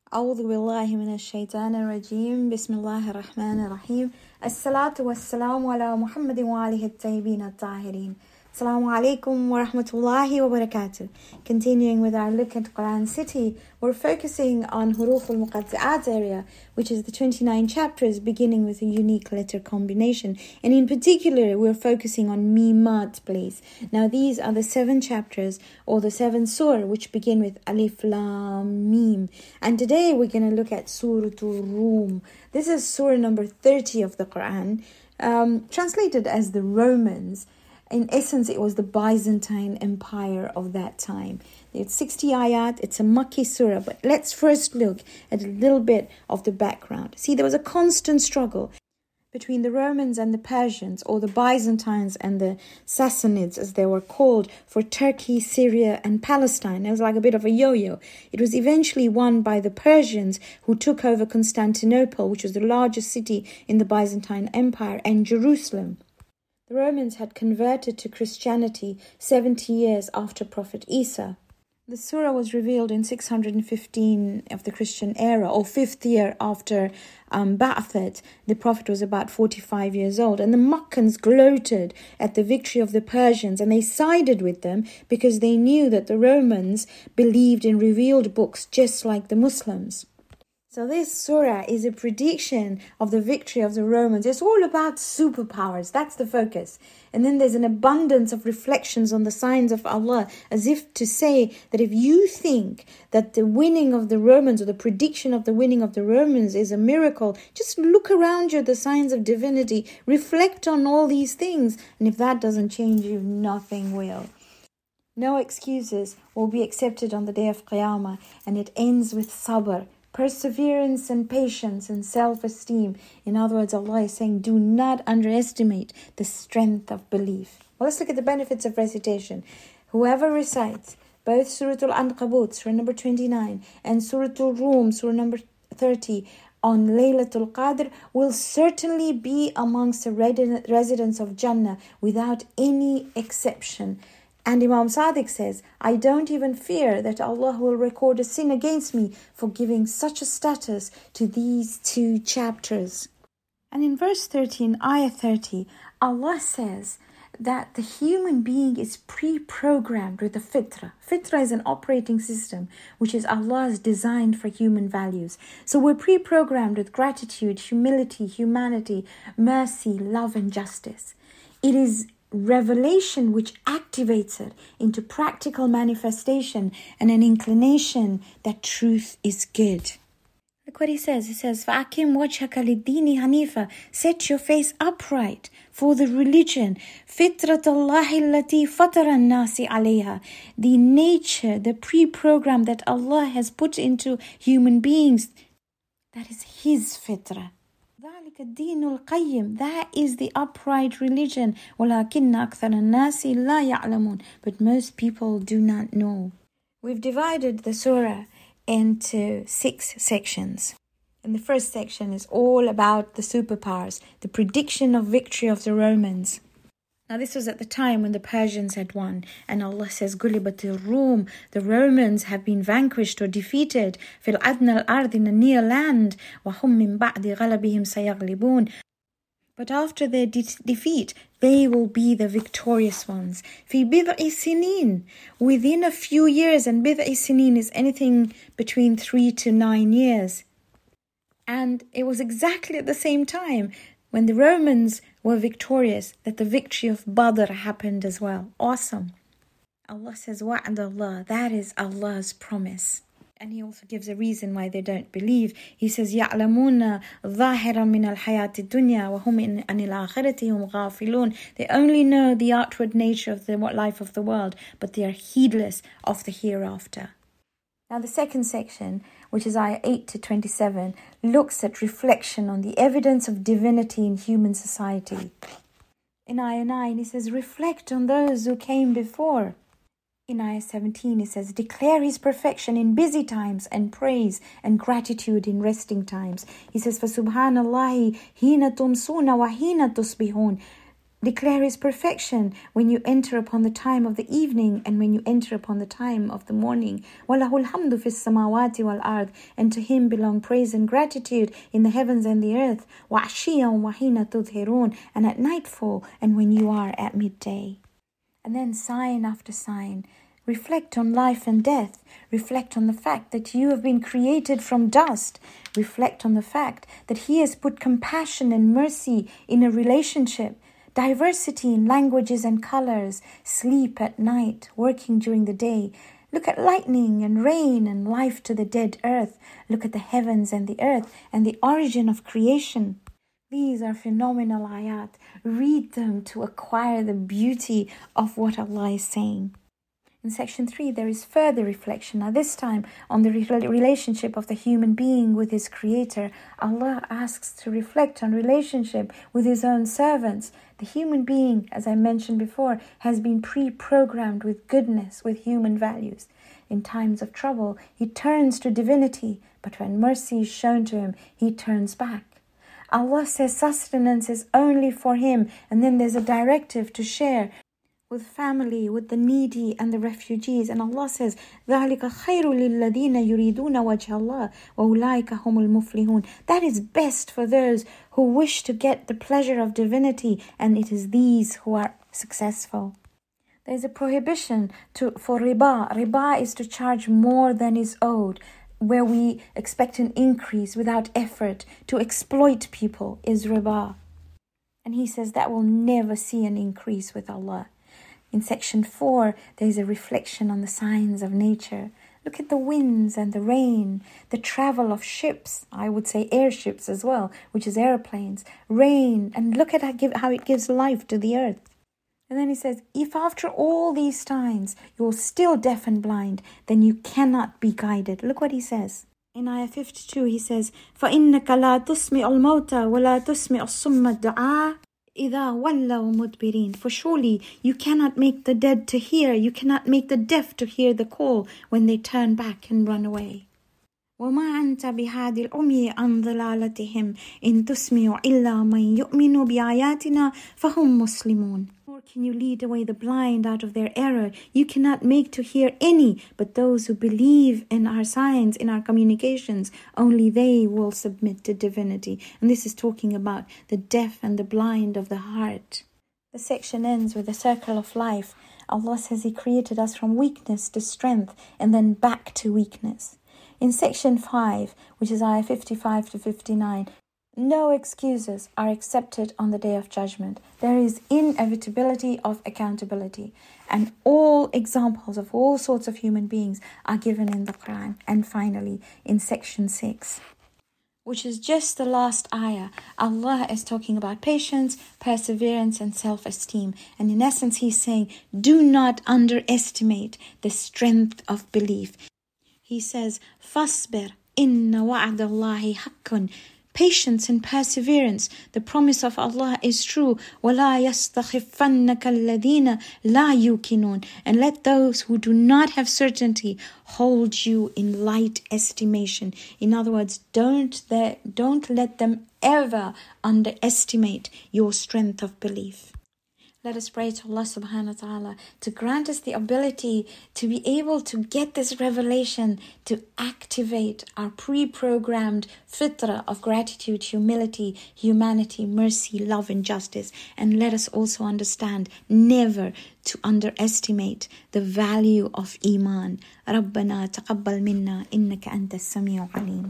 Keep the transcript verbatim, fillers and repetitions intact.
أعوذ بالله من الشيطان الرجيم بسم الله الرحمن الرحيم الصلاة والسلام على محمد وآله الطيبين الطاهرين. Assalamu alaikum wa rahmatullahi wa barakatuh. Continuing with our look at Quran City, we're focusing on Huruf al-Muqatta'at area, which is the twenty-nine chapters beginning with a unique letter combination. And in particular, we're focusing on Mimat, please. Now, these are the seven chapters or the seven surah which begin with Alif Lam Mim. And today we're going to look at Surah Rum. This is surah number thirty of the Quran, um, translated as the Romans. In essence, it was the Byzantine Empire of that time. It's sixty ayat, it's a Makki surah, but let's first look at a little bit of the background. See, there was a constant struggle between the Romans and the Persians, or the Byzantines and the Sassanids, as they were called, for Turkey, Syria, and Palestine. It was like a bit of a yo-yo. It was eventually won by the Persians, who took over Constantinople, which was the largest city in the Byzantine Empire, and Jerusalem. The Romans had converted to Christianity seventy years after Prophet Isa. The surah was revealed in six hundred fifteen of the Christian era, or fifth year after um, Ba'athat. The Prophet was about forty-five years old, and the Makkans gloated at the victory of the Persians, and they sided with them because they knew that the Romans believed in revealed books just like the Muslims. So this surah is a prediction of the victory of the Romans. It's all about superpowers. That's the focus. And then there's an abundance of reflections on the signs of Allah, as if to say that if you think that the winning of the Romans or the prediction of the winning of the Romans is a miracle, just look around you at the signs of divinity. Reflect on all these things. And if that doesn't change you, nothing will. No excuses will be accepted on the day of Qiyamah. And it ends with sabr. Perseverance and patience and self-esteem. In other words, Allah is saying, do not underestimate the strength of belief. Well, let's look at the benefits of recitation. Whoever recites both Surah Al-Ankabut, Surah number twenty-nine, and Surah Al-Rum, Surah number thirty, on Laylatul Qadr, will certainly be amongst the residents of Jannah without any exception. And Imam Sadiq says, I don't even fear that Allah will record a sin against me for giving such a status to these two chapters. And in verse thirteen, ayah thirty, Allah says that the human being is pre-programmed with the fitra. Fitra is an operating system which is Allah's designed for human values. So we're pre-programmed with gratitude, humility, humanity, mercy, love and justice. It is revelation which activates it into practical manifestation and an inclination that truth is good. Look what he says. He says, فَأَقِمْ وَجْهَكَ لِلدِّينِ حَنِيفًا. Set your face upright for the religion. فِطْرَةَ اللَّهِ الَّتِي فَطَرَ النَّاسِ عَلَيْهَا. The nature, the pre-program that Allah has put into human beings. That is His fitrah. That is the upright religion. وَلَكِنَّ أَكْثَرَ النَّاسِ لَا يَعْلَمُونَ. But most people do not know. We've divided the surah into six sections. And the first section is all about the superpowers, the prediction of victory of the Romans. Now this was at the time when the Persians had won, and Allah says, غُلِبَتِ الرُّومِ. The Romans have been vanquished or defeated. فِي الْأَدْنَى الْأَرْضِ, in the near land. وَهُمْ مِنْ بَعْدِ غَلَبِهِمْ سَيَغْلِبُونَ. But after their de- defeat, they will be the victorious ones. فِي بِضْعِ سِنِينَ, within a few years, and بِضْعِ سِنِينَ is anything between three to nine years. And it was exactly at the same time when the Romans were victorious that the victory of Badr happened as well. Awesome. Allah says, وَعْدَ اللَّهِ, that is Allah's promise. And He also gives a reason why they don't believe. He says, يَعْلَمُونَ ظَاهِرًا مِنَ الْحَيَاةِ الدُّنْيَا وَهُمْ عَنِ الْآخِرَةِ هُمْ غَافِلُونَ. They only know the outward nature of the life of the world, but they are heedless of the hereafter. Now the second section, which is ayah eight to twenty-seven, looks at reflection on the evidence of divinity in human society. In ayah nine, it says, reflect on those who came before. In ayah seventeen, it says, declare His perfection in busy times and praise and gratitude in resting times. He says, فَسُبْحَانَ اللَّهِ هِينَ تُمْسُونَ وَهِينَ تُصْبِحُونَ. declare His perfection when you enter upon the time of the evening and when you enter upon the time of the morning. وَلَهُ الْحَمْدُ فِي السَّمَاوَاتِ وَالْأَرْضِ. And to Him belong praise and gratitude in the heavens and the earth. وَعَشِيًّا وَحِينَ تُظْهِرُونَ. And at nightfall and when you are at midday. And then sign after sign. Reflect on life and death. Reflect on the fact that you have been created from dust. Reflect on the fact that He has put compassion and mercy in a relationship. Diversity in languages and colors. Sleep at night, working during the day. Look at lightning and rain and life to the dead earth. Look at the heavens and the earth and the origin of creation. These are phenomenal ayat. Read them to acquire the beauty of what Allah is saying. In section three, there is further reflection. Now this time on the re- relationship of the human being with his creator. Allah asks to reflect on relationship with His own servants. The human being, as I mentioned before, has been pre-programmed with goodness, with human values. In times of trouble, he turns to divinity, but when mercy is shown to him, he turns back. Allah says sustenance is only for him, and then there's a directive to share with family, with the needy and the refugees. And Allah says, ذَلِكَ خَيْرٌ لِلَّذِينَ يُرِيدُونَ وَجْهَ اللَّهِ وَأُولَٰئِكَ هُمُ الْمُفْلِحُونَ. That is best for those who wish to get the pleasure of divinity, and it is these who are successful. There is a prohibition to for riba. Riba is to charge more than is owed, where we expect an increase without effort. To exploit people is riba. And He says that will never see an increase with Allah. In section four, there is a reflection on the signs of nature. Look at the winds and the rain, the travel of ships, I would say airships as well, which is airplanes, rain, and look at how it gives life to the earth. And then He says, if after all these signs you're still deaf and blind, then you cannot be guided. Look what He says. In ayah fifty-two, He says, فَإِنَّكَ لَا تُسْمِعُ الْمَوْتَى وَلَا تُسْمِعُ الصُّمَّ الدُّعَاءَ إِذَا وَلَّوْا مُدْبِرِينَ. For surely you cannot make the dead to hear, you cannot make the deaf to hear the call when they turn back and run away. وَمَا أَنْتَ بِهَادِ الْعُمْيِ عَنْ ضَلَالَتِهِمْ إِنْ تُسْمِعُ إِلَّا مَنْ يُؤْمِنُ بِآيَاتِنَا فَهُمْ مُسْلِمُونَ. Nor can you lead away the blind out of their error. You cannot make to hear any but those who believe in our signs, in our communications. Only they will submit to divinity. And this is talking about the deaf and the blind of the heart. The section ends with the circle of life. Allah says He created us from weakness to strength and then back to weakness. In section five, which is ayah fifty-five to fifty-nine, no excuses are accepted on the Day of Judgment. There is inevitability of accountability. And all examples of all sorts of human beings are given in the Quran. And finally, in section six, which is just the last ayah, Allah is talking about patience, perseverance, and self-esteem. And in essence, He's saying, do not underestimate the strength of belief. He says, فَاصْبِرْ إِنَّ وَعْدَ اللَّهِ حَقٌّ. Patience and perseverance. The promise of Allah is true. وَلَا يَسْتَخِفَّنَّكَ الَّذِينَ لَا يُوقِنُونَ. And let those who do not have certainty hold you in light estimation. In other words, don't, they, don't let them ever underestimate your strength of belief. Let us pray to Allah subhanahu wa ta'ala to grant us the ability to be able to get this revelation, to activate our pre-programmed fitrah of gratitude, humility, humanity, mercy, love and justice. And let us also understand never to underestimate the value of Iman. رَبَّنَا تَقَبَّلْ مِنَّا إِنَّكَ أَنْتَ السَّمِيعُ الْعَلِيمُ.